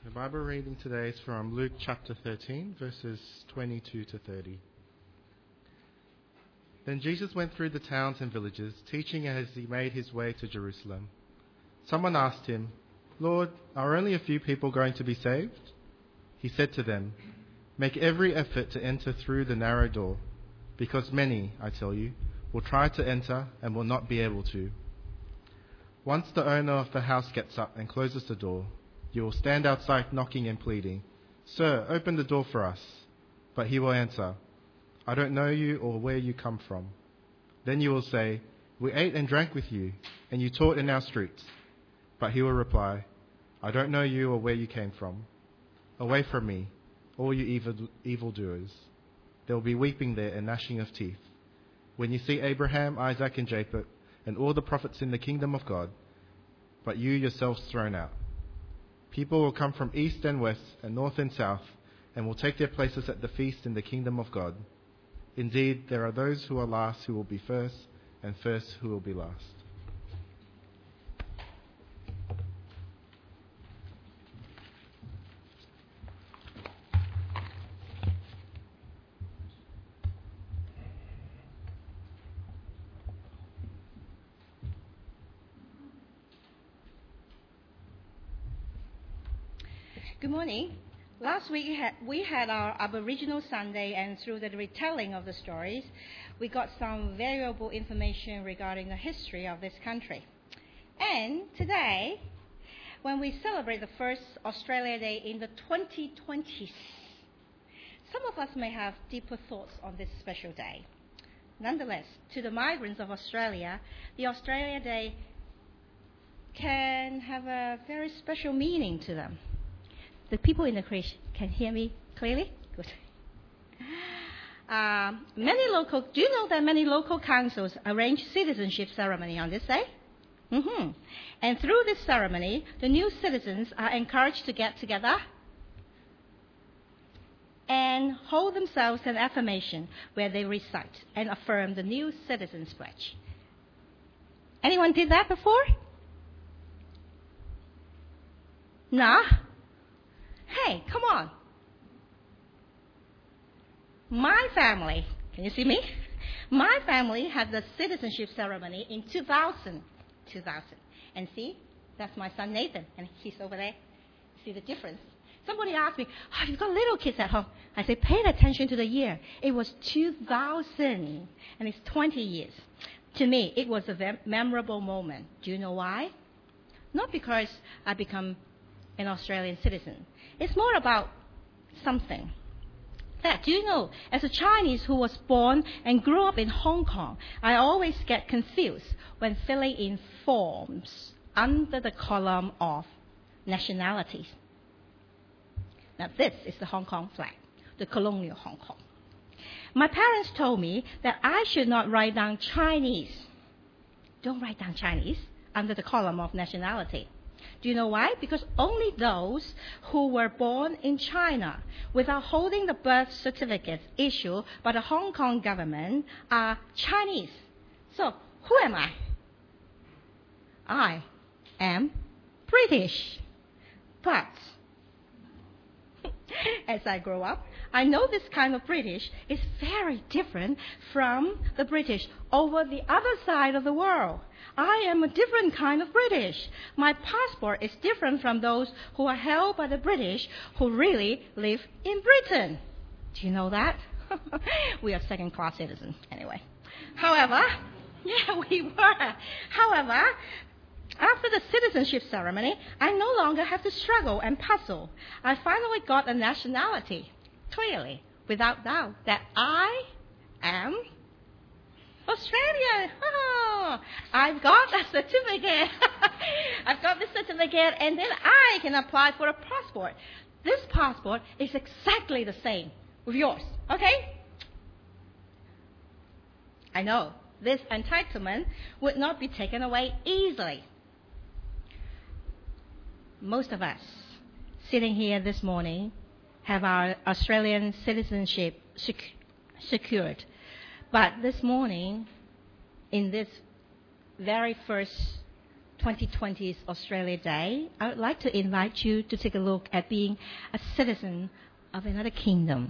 The Bible reading today is from Luke chapter 13, verses 22 to 30. Then Jesus went through the towns and villages, teaching as he made his way to Jerusalem. Someone asked him, "Lord, are only a few people going to be saved?" He said to them, "Make every effort to enter through the narrow door, because many, I tell you, will try to enter and will not be able to. Once the owner of the house gets up and closes the door, you will stand outside knocking and pleading, 'Sir, open the door for us.' But he will answer, 'I don't know you or where you come from.' Then you will say, 'We ate and drank with you, and you taught in our streets.' But he will reply, 'I don't know you or where you came from. Away from me, all you evildoers.' There will be weeping there and gnashing of teeth, when you see Abraham, Isaac, and Jacob, and all the prophets in the kingdom of God, but you yourselves thrown out. People will come from east and west and north and south, and will take their places at the feast in the kingdom of God. Indeed, there are those who are last who will be first, and first who will be last." Good morning. Last week we had our Aboriginal Sunday, and through the retelling of the stories, we got some valuable information regarding the history of this country. And today, when we celebrate the first Australia Day in the 2020s, some of us may have deeper thoughts on this special day. Nonetheless, to the migrants of Australia, the Australia Day can have a very special meaning to them. The people in the crèche can hear me clearly? Good. Do you know that many local councils arrange citizenship ceremony on this day? And through this ceremony, the new citizens are encouraged to get together and hold themselves an affirmation where they recite and affirm the new citizens' pledge. Anyone did that before? Nah? Hey, come on. My family, can you see me? My family had the citizenship ceremony in 2000. And see, that's my son Nathan, and he's over there. See the difference? Somebody asked me, "Oh, you've got little kids at home." I said, pay attention to the year. It was 2000, and it's 20 years. To me, it was a memorable moment. Do you know why? Not because I become an Australian citizen. It's more about something. Do you know, as a Chinese who was born and grew up in Hong Kong, I always get confused when filling in forms under the column of nationalities. Now, this is the Hong Kong flag, the colonial Hong Kong. My parents told me that I should not write down Chinese. Don't write down Chinese under the column of nationality. Do you know why? Because only those who were born in China without holding the birth certificates issued by the Hong Kong government are Chinese. So, who am I? I am British. But as I grow up, I know this kind of British is very different from the British over the other side of the world. I am a different kind of British. My passport is different from those who are held by the British who really live in Britain. Do you know that? We are second-class citizens anyway. However, we were. However, after the citizenship ceremony, I no longer have to struggle and puzzle. I finally got a nationality, clearly, without doubt, that I am Australian. Oh, I've got a certificate. I've got the certificate, and then I can apply for a passport. This passport is exactly the same with yours, okay? I know this entitlement would not be taken away easily. Most of us sitting here this morning have our Australian citizenship secured. But this morning, in this very first 2020 is Australia Day, I would like to invite you to take a look at being a citizen of another kingdom.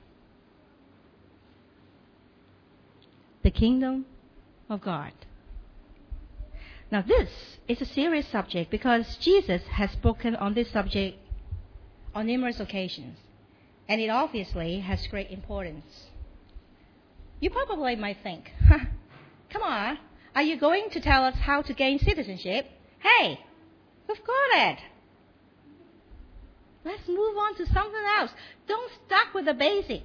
The kingdom of God. Now this is a serious subject because Jesus has spoken on this subject on numerous occasions, and it obviously has great importance. You probably might think, come on, are you going to tell us how to gain citizenship? Hey, we've got it. Let's move on to something else. Don't stuck with the basic.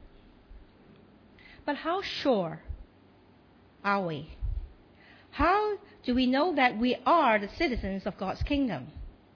But how sure are we? How do we know that we are the citizens of God's kingdom?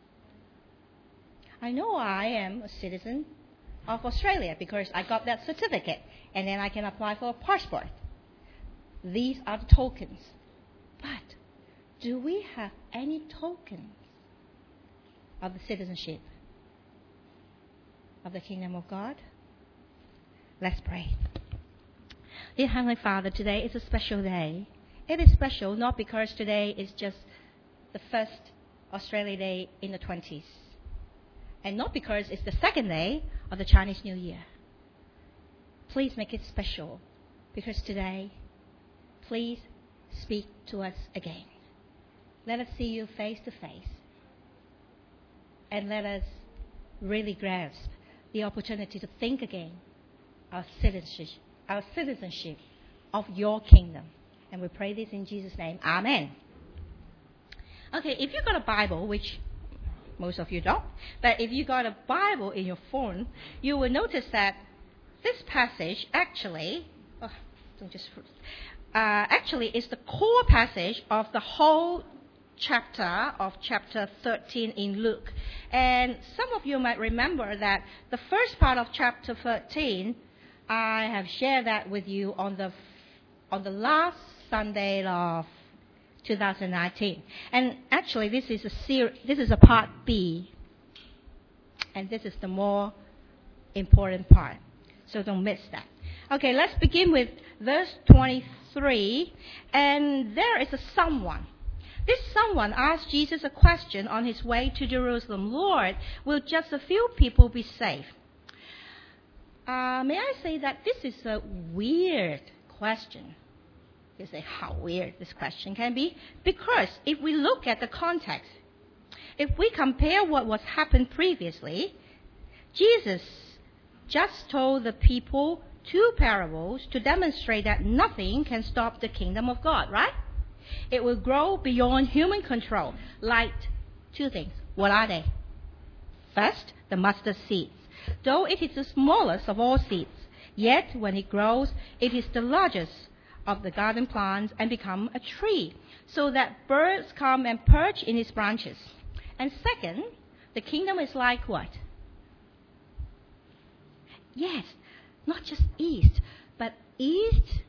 I know I am a citizen of Australia because I got that certificate, and then I can apply for a passport. These are the tokens. But do we have any tokens of the citizenship of the kingdom of God? Let's pray. Dear Heavenly Father, today is a special day. It is special not because today is just the first Australia Day in the 20s, and not because it's the second day of the Chinese New Year. Please make it special, because today, please speak to us again. Let us see you face to face, and let us really grasp the opportunity to think again our citizenship of your kingdom. And we pray this in Jesus' name. Amen. Okay, if you've got a Bible, which most of you don't, but if you got a Bible in your phone, you will notice that this passage actually is the core passage of the whole chapter 13 in Luke. And some of you might remember that the first part of chapter 13, I have shared that with you on the last Sunday of 2019. And actually this is a part B. And this is the more important part. So don't miss that. Okay, let's begin with verse 23. And there is a someone. This someone asked Jesus a question on his way to Jerusalem. Lord, will just a few people be saved? May I say that this is a weird question. You say how weird this question can be? Because if we look at the context, if we compare what was happened previously, Jesus just told the people 2 parables to demonstrate that nothing can stop the kingdom of God, right? It will grow beyond human control, like 2 things. What are they? First, the mustard seeds. Though it is the smallest of all seeds, yet when it grows, it is the largest of the garden plants and become a tree, so that birds come and perch in its branches. And second, the kingdom is like what? Yes, not just yeast, but yeast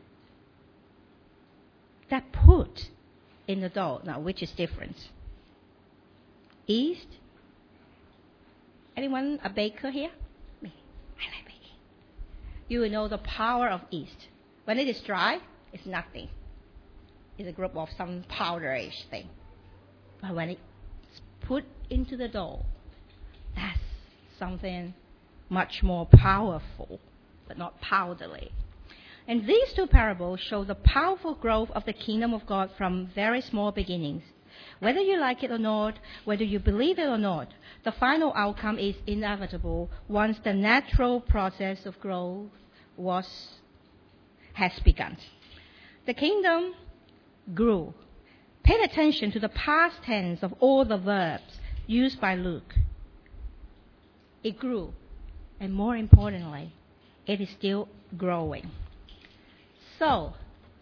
that put in the dough. Now, which is different? Yeast? Anyone a baker here? Me. I like baking. You will know the power of yeast. When it is dry, it's nothing. It's a group of some powderish thing. But when it's put into the dough, that's something much more powerful, but not powdery. And these 2 parables show the powerful growth of the kingdom of God from very small beginnings. Whether you like it or not, whether you believe it or not, the final outcome is inevitable once the natural process of growth has begun. The kingdom grew. Pay attention to the past tense of all the verbs used by Luke. It grew. And more importantly, it is still growing. So,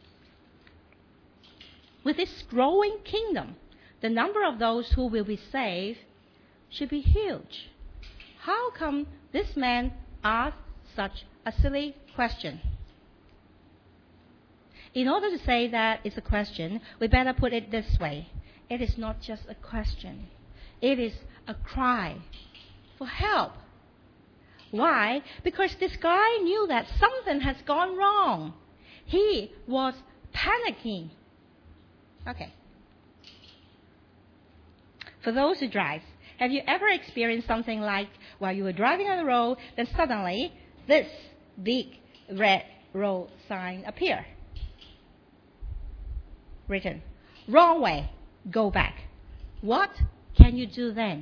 with this growing kingdom, the number of those who will be saved should be huge. How come this man asked such a silly question? In order to say that it's a question, we better put it this way. It is not just a question. It is a cry for help. Why? Because this guy knew that something has gone wrong. He was panicking. Okay. For those who drive, have you ever experienced something like while you were driving on the road, then suddenly this big red road sign appear? Written, wrong way, go back. What can you do then?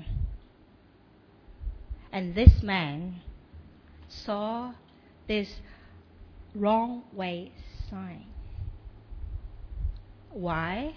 And this man saw this wrong way sign. Why?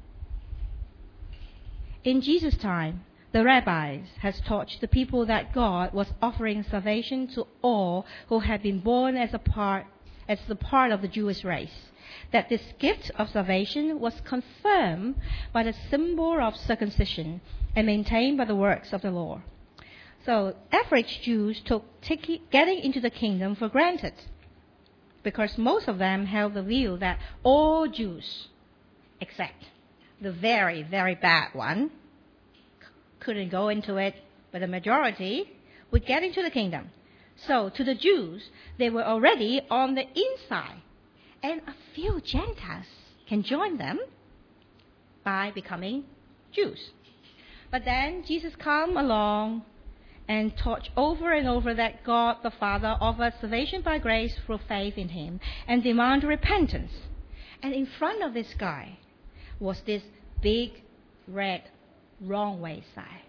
In Jesus' time, the rabbis has taught the people that God was offering salvation to all who had been born as the part of the Jewish race. That this gift of salvation was confirmed by the symbol of circumcision and maintained by the works of the law. So average Jews took getting into the kingdom for granted, because most of them held the view that all Jews, except the very, very bad one, couldn't go into it, but the majority would get into the kingdom. So to the Jews, they were already on the inside, and a few Gentiles can join them by becoming Jews. But then Jesus came along and taught over and over that God the Father offers salvation by grace through faith in Him and demand repentance. And in front of this guy was this big red wrong way sign.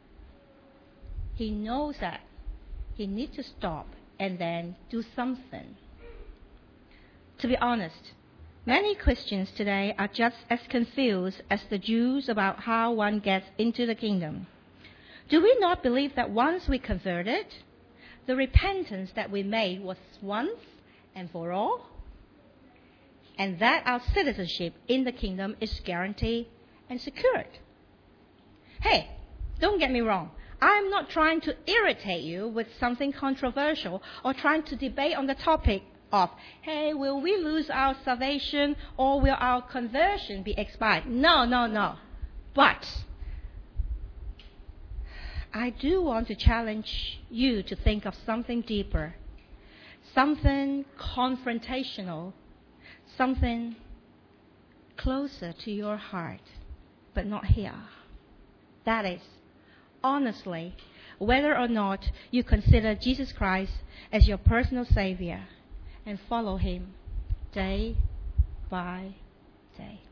He knows that he needs to stop and then do something. To be honest, many Christians today are just as confused as the Jews about how one gets into the kingdom. Do we not believe that once we converted, the repentance that we made was once and for all? And that our citizenship in the kingdom is guaranteed and secured? Hey, don't get me wrong. I'm not trying to irritate you with something controversial or trying to debate on the topic of, hey, will we lose our salvation or will our conversion be expired? No. But I do want to challenge you to think of something deeper, something confrontational, something closer to your heart, but not here. That is, honestly, whether or not you consider Jesus Christ as your personal Savior and follow Him day by day.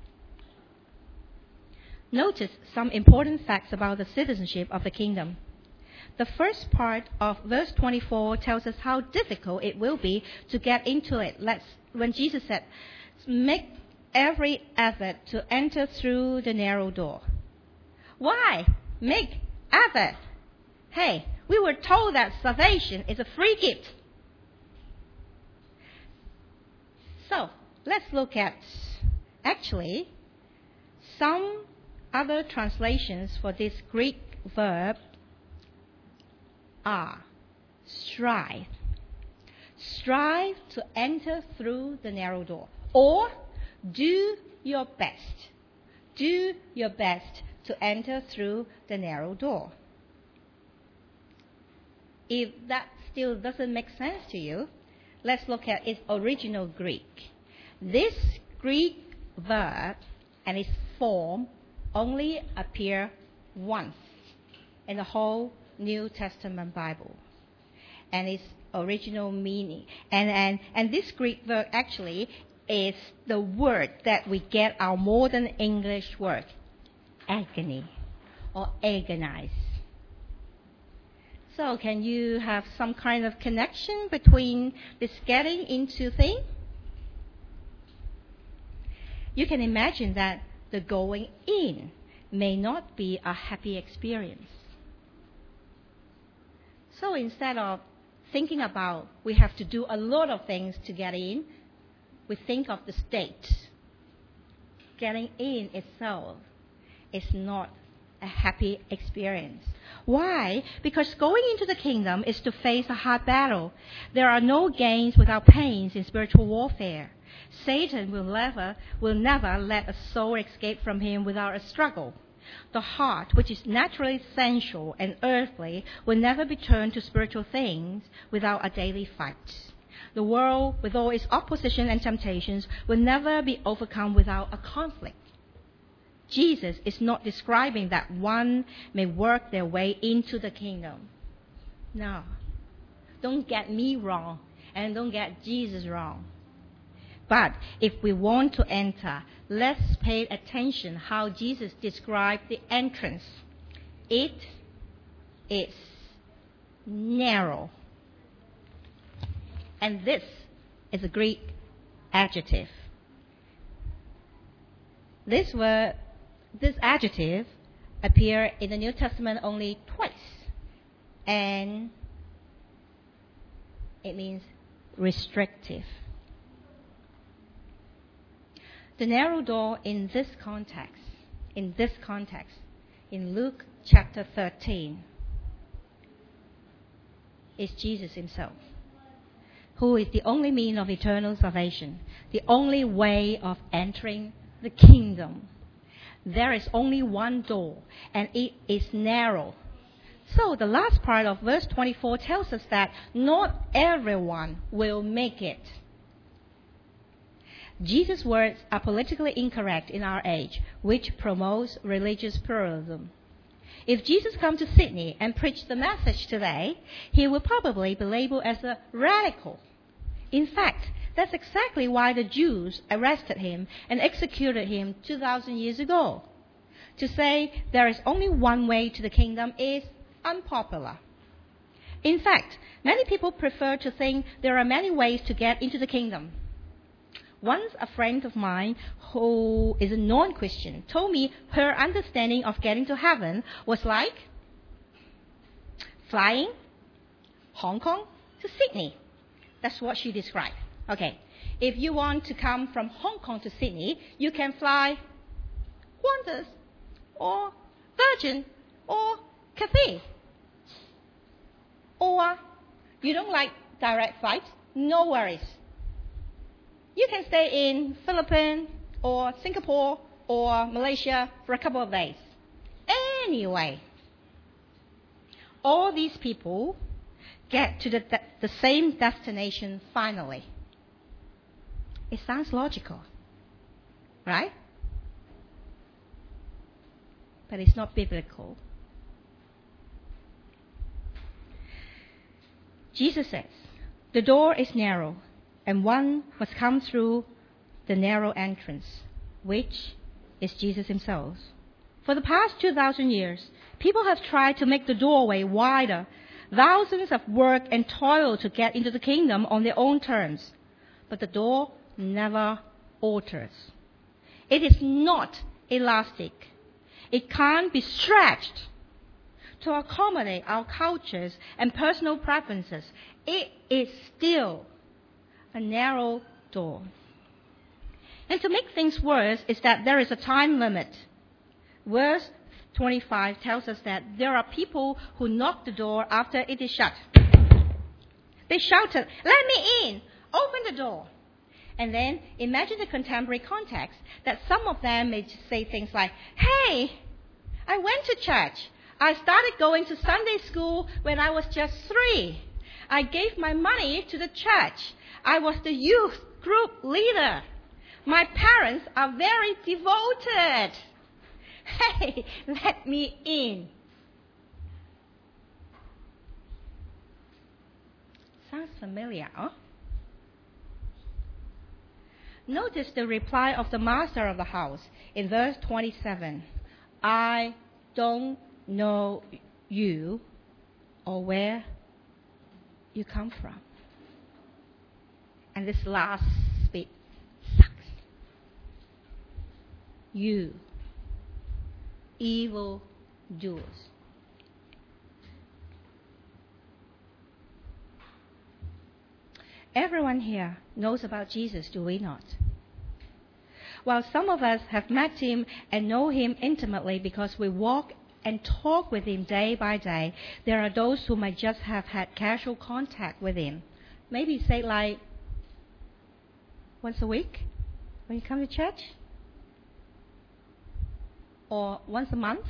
Notice some important facts about the citizenship of the kingdom. The first part of verse 24 tells us how difficult it will be to get into it. When Jesus said, make every effort to enter through the narrow door. Why? Make effort. Hey, we were told that salvation is a free gift. So, let's look at, actually, some other translations for this Greek verb are strive. Strive to enter through the narrow door. Or do your best. Do your best to enter through the narrow door. If that still doesn't make sense to you, let's look at its original Greek. This Greek verb and its form only appear once in the whole New Testament Bible. And its original meaning. And this Greek verb actually is the word that we get our modern English word, agony or agonize. So can you have some kind of connection between this getting into thing? You can imagine that the going in may not be a happy experience. So instead of thinking about we have to do a lot of things to get in, we think of the state. Getting in itself is not a happy experience. Why? Because going into the kingdom is to face a hard battle. There are no gains without pains in spiritual warfare. Satan will never let a soul escape from him without a struggle. The heart, which is naturally sensual and earthly, will never be turned to spiritual things without a daily fight. The world, with all its opposition and temptations, will never be overcome without a conflict. Jesus is not describing that one may work their way into the kingdom. No. Don't get me wrong, and don't get Jesus wrong. But if we want to enter, let's pay attention how Jesus described the entrance. It is narrow. And this is a Greek adjective. This adjective appears in the New Testament only twice. And it means restrictive. The narrow door in this context, in Luke chapter 13, is Jesus himself, who is the only means of eternal salvation, the only way of entering the kingdom. There is only one door, and it is narrow. So the last part of verse 24 tells us that not everyone will make it. Jesus' words are politically incorrect in our age, which promotes religious pluralism. If Jesus comes to Sydney and preached the message today, he will probably be labeled as a radical. In fact, that's exactly why the Jews arrested him and executed him 2,000 years ago. To say there is only one way to the kingdom is unpopular. In fact, many people prefer to think there are many ways to get into the kingdom. Once a friend of mine who is a non-Christian told me her understanding of getting to heaven was like flying Hong Kong to Sydney. That's what she described. Okay, if you want to come from Hong Kong to Sydney, you can fly Qantas or Virgin or Cathay. Or you don't like direct flights? No worries. You can stay in Philippines or Singapore or Malaysia for a couple of days. Anyway, all these people get to the same destination finally. It sounds logical, right? But it's not biblical. Jesus says, the door is narrow, and one must come through the narrow entrance, which is Jesus himself. For the past 2,000 years, people have tried to make the doorway wider. Thousands have worked and toiled to get into the kingdom on their own terms. But the door never alters. It is not elastic. It can't be stretched to accommodate our cultures and personal preferences. It is still a narrow door. And to make things worse is that there is a time limit. Verse 25 tells us that there are people who knock the door after it is shut. They shouted, "Let me in! Open the door!" And then imagine the contemporary context that some of them may say things like, "Hey, I went to church. I started going to Sunday school when I was just 3. I gave my money to the church. I was the youth group leader. My parents are very devoted. Hey, let me in." Sounds familiar, huh? Notice the reply of the master of the house in verse 27. "I don't know you or where you come from." And this last bit sucks. You evil doers. Everyone here knows about Jesus, do we not? While some of us have met him and know him intimately because we walk and talk with him day by day, there are those who might just have had casual contact with him. Maybe say like once a week when you come to church? Or once a month?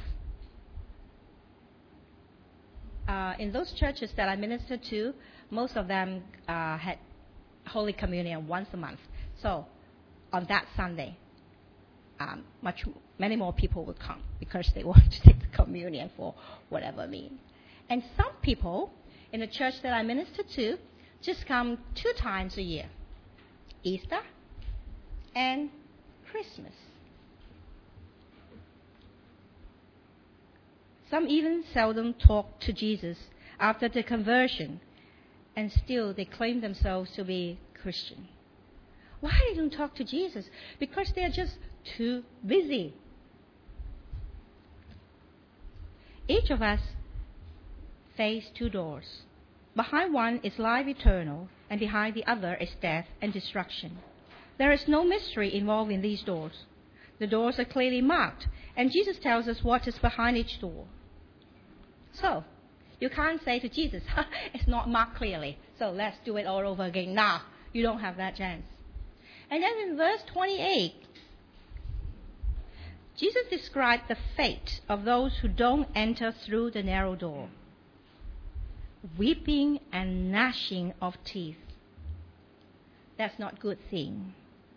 In those churches that I ministered to, most of them had Holy Communion once a month. So, on that Sunday. many more people would come because they want to take the communion for whatever mean. And some people in the church that I minister to just come 2 times a year, Easter and Christmas. Some even seldom talk to Jesus after the conversion, and still they claim themselves to be Christian. Why they don't talk to Jesus? Because they're just too busy. Each of us face 2 doors. Behind one is life eternal, and behind the other is death and destruction. There is no mystery involved in these doors. The doors are clearly marked, and Jesus tells us what is behind each door. So, you can't say to Jesus, it's not marked clearly, so let's do it all over again. Nah, you don't have that chance. And then in verse 28, Jesus described the fate of those who don't enter through the narrow door. Weeping and gnashing of teeth. That's not a good thing.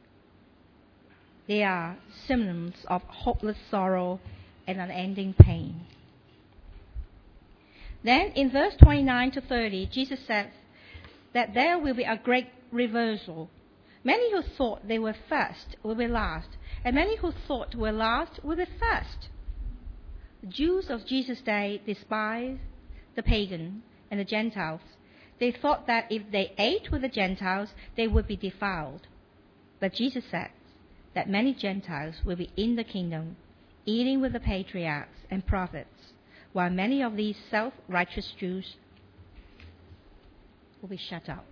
They are symptoms of hopeless sorrow and unending pain. Then in verse 29 to 30, Jesus says that there will be a great reversal. Many who thought they were first will be last, and many who thought were last will be first. The Jews of Jesus' day despised the pagan and the Gentiles. They thought that if they ate with the Gentiles, they would be defiled. But Jesus said that many Gentiles will be in the kingdom, eating with the patriarchs and prophets, while many of these self-righteous Jews will be shut out.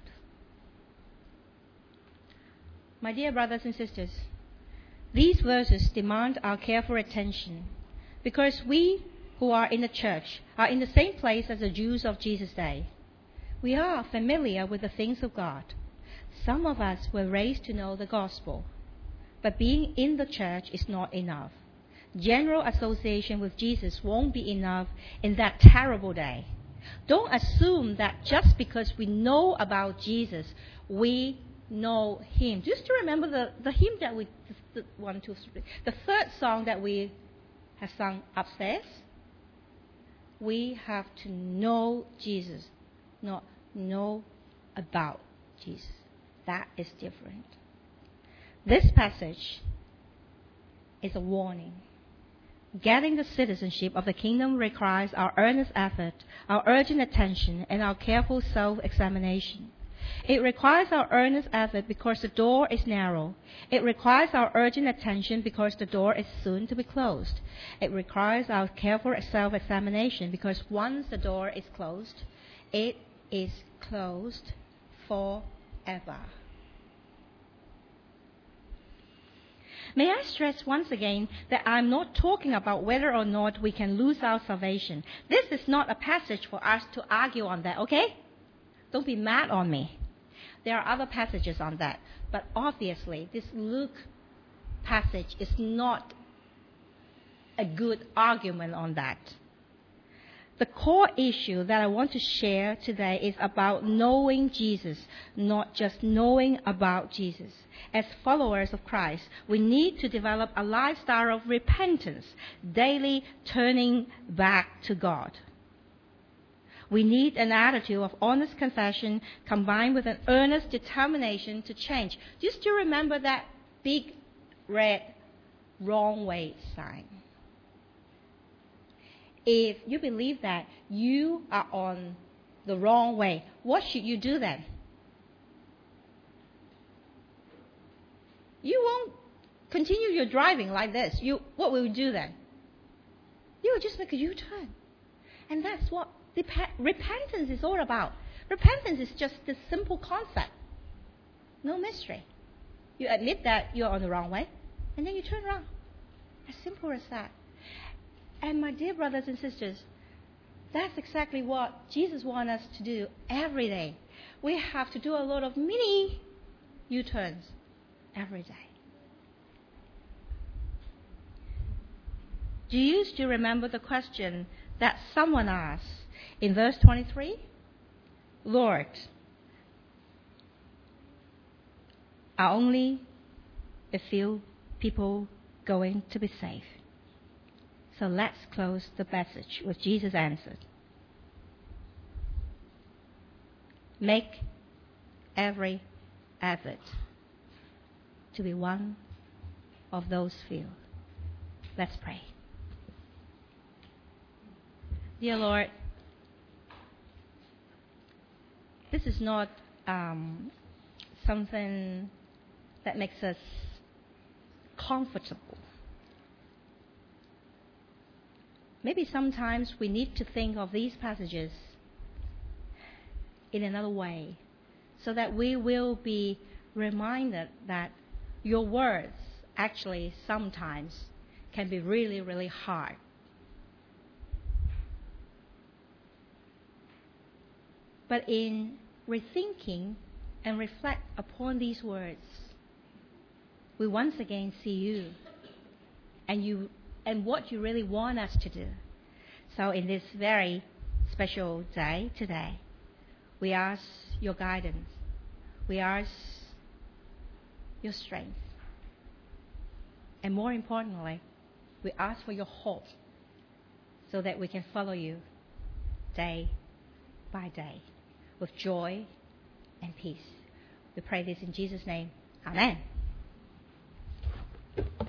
My dear brothers and sisters, these verses demand our careful attention because we who are in the church are in the same place as the Jews of Jesus' day. We are familiar with the things of God. Some of us were raised to know the gospel, but being in the church is not enough. General association with Jesus won't be enough in that terrible day. Don't assume that just because we know about Jesus, we know Him. Just to remember the hymn that the third song that we have sung upstairs. We have to know Jesus, not know about Jesus. That is different. This passage is a warning. Getting the citizenship of the kingdom requires our earnest effort, our urgent attention, and our careful self-examination. It requires our earnest effort because the door is narrow. It requires our urgent attention because the door is soon to be closed. It requires our careful self-examination because once the door is closed, it is closed forever. May I stress once again that I'm not talking about whether or not we can lose our salvation. This is not a passage for us to argue on that, okay? Don't be mad on me. There are other passages on that. But obviously, this Luke passage is not a good argument on that. The core issue that I want to share today is about knowing Jesus, not just knowing about Jesus. As followers of Christ, we need to develop a lifestyle of repentance, daily turning back to God. We need an attitude of honest confession combined with an earnest determination to change. Just to remember that big red wrong way sign. If you believe that you are on the wrong way, what should you do then? You won't continue your driving like this. What will you do then? You will just make a U-turn. And that's what repentance is all about. Repentance is just this simple concept. No mystery. You admit that you're on the wrong way, and then you turn around. As simple as that. And my dear brothers and sisters, that's exactly what Jesus wants us to do every day. We have to do a lot of mini U-turns every day. Do you still remember the question that someone asked in verse 23? Lord, are only a few people going to be saved. So let's close the passage with Jesus' answer. Make every effort to be one of those few. Let's pray. Dear Lord, this is not something that makes us comfortable. Maybe sometimes we need to think of these passages in another way, so that we will be reminded that your words actually sometimes can be really, really hard. But in rethinking and reflect upon these words, we once again see you and what you really want us to do. So in this very special day today, we ask your guidance. We ask your strength. And more importantly, we ask for your hope so that we can follow you day by day with joy and peace. We pray this in Jesus' name. Amen.